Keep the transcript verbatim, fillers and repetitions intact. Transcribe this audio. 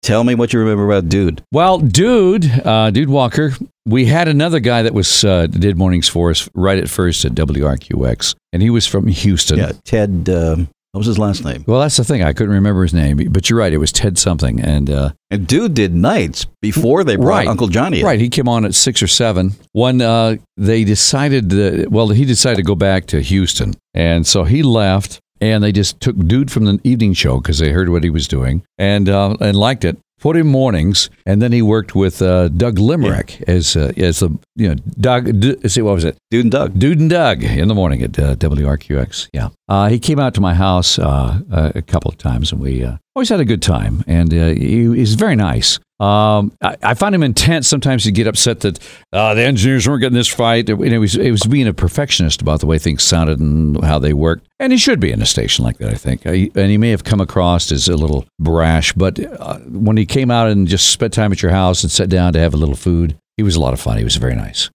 Tell me what you remember about Dude. Well, Dude, uh, Dude Walker, we had another guy that was uh, did mornings for us right at first at W R Q X, and he was from Houston. Yeah, Ted, um, what was his last name? Well, that's the thing. I couldn't remember his name, but you're right. It was Ted something. And uh, and Dude did nights before they brought right, Uncle Johnny in. Right. He came on at six or seven. When uh, they decided, that, well, he decided to go back to Houston. And so he left, and they just took Dude from the evening show because they heard what he was doing and uh, and liked it. Put him mornings, and then he worked with uh, Doug Limerick yeah. as uh, as the you know Doug. D- see what was it? Dude and Doug. Dude and Doug in the morning at uh, W R Q X. Yeah, uh, he came out to my house uh, a couple of times, and we uh, always had a good time. And uh, he, he's very nice. Um, I, I find him intense. Sometimes he'd get upset that uh, the engineers weren't getting this right. It, it was it was being a perfectionist about the way things sounded and how they worked. And he should be in a station like that, I think. Uh, and he may have come across as a little brash, but uh, when he came out and just spent time at your house and sat down to have a little food, he was a lot of fun. He was very nice.